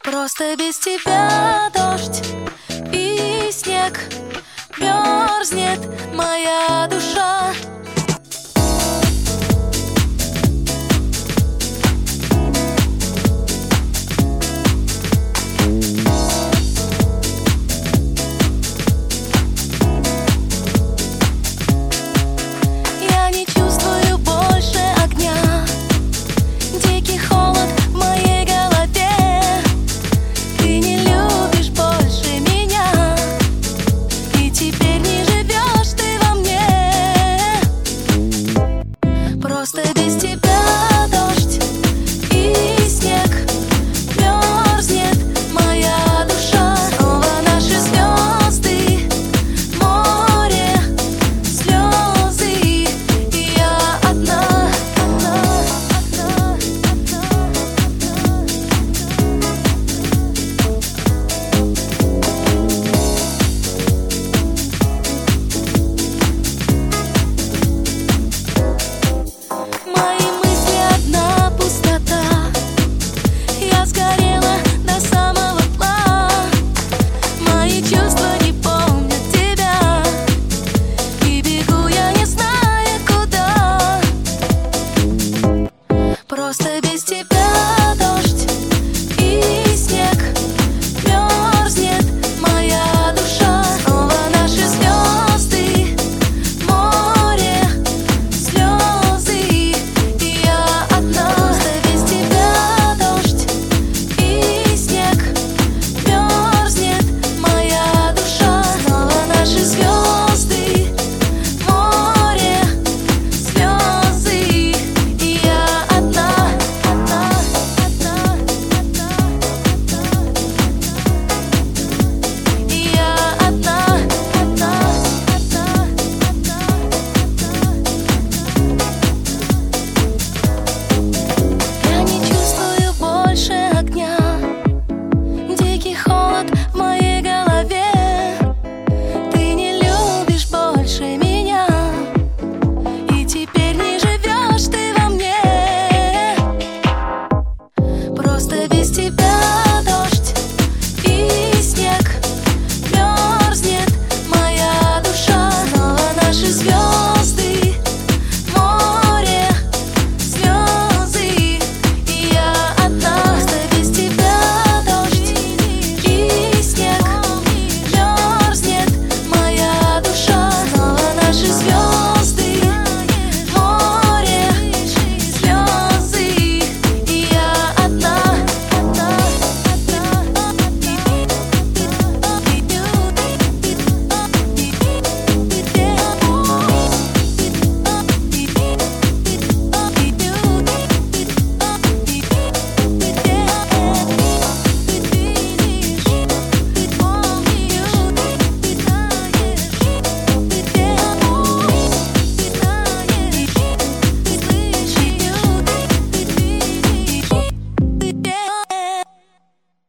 Просто без тебя дождь и снег, мерзнет моя душа. Я не чувствую больше огня, дикий холод в моей голове. Ты не любишь больше меня, и теперь не живешь ты во мне. Просто без тебя дождь и снег, мерзнет моя душа. Снова наши звезды, море, слезы, и я одна, одна, одна, одна, мои мысли одна пустота. Я сгорела до самого дна. Мои чувства не помнят тебя, и бегу я не зная куда. Просто без тебя дождь и